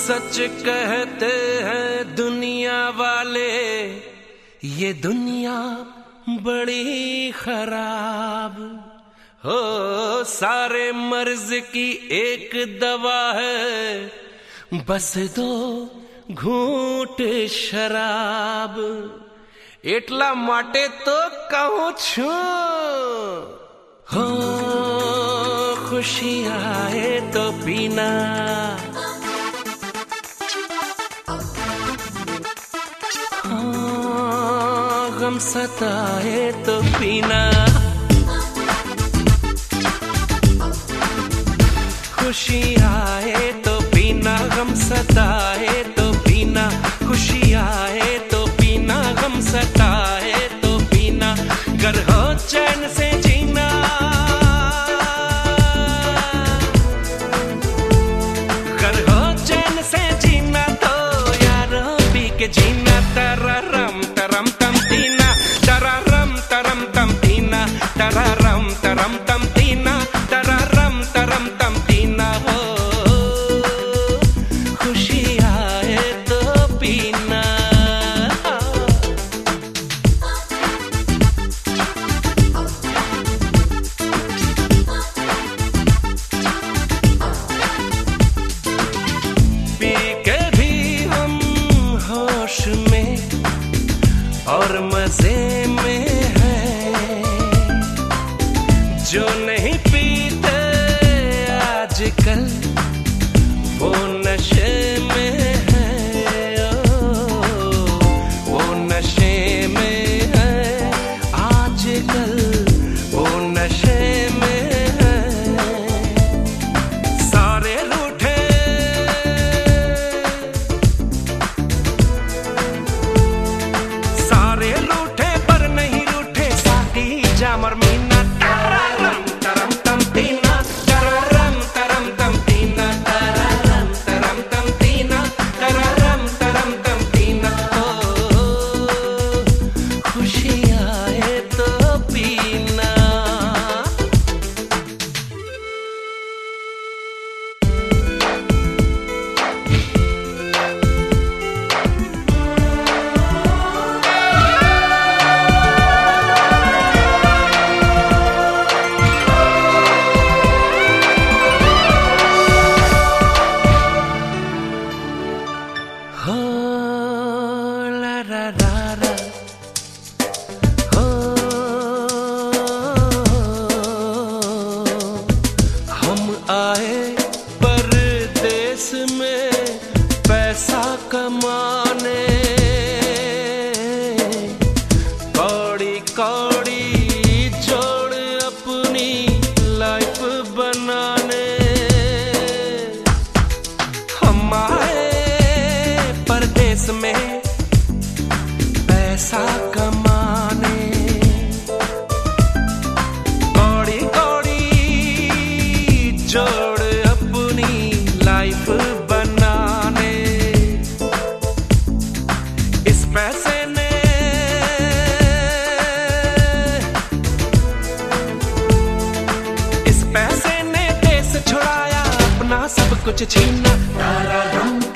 सच कहते हैं दुनिया वाले, ये दुनिया बड़ी खराब हो। सारे मर्ज की एक दवा है, बस दो घूंट शराब। एटला माटे तो कहूं छू हो, खुशी आए तो पीना, गम सताए तो पीना। खुशी आए तो पीना, गम सताए तो पीना। खुशी आए तो पीना, गम सताए तो पीना। गर हो चैन से जीना, गर हो चैन से जीना, तो यारो पी के जीना। तररम तरम तम तीना, तररम तरम तम तीना, तररम तरम तम तीना, तररम तरम तम तीना। हो खुशी आए तो पीना। पी के भी हम होश में और मजे में है, जो नहीं पीते आजकल वो नशे में है। वो नशे में है आजकल, वो नशे में है। सारे रूठे, सारे रूठे पर नहीं रूठे साथी जामर मीना। तररम तरम तम तीना, तररम तरम तम तीना, तररम तरम तम तीना, तररम तरम तम तीना। खुशी आए तो पीना। हो ला रा रा रा, हो हम आए परदेस में पैसा कमाने, कौड़ी कौड़ी जोड़ अपनी लाइफ बनाने। हम आए परदेस में पैसा कमाने, कौड़ी कौड़ी जोड़ अपनी लाइफ बनाने। इस पैसे ने, इस पैसे ने देश छुड़ाया, अपना सब कुछ छीना। तररम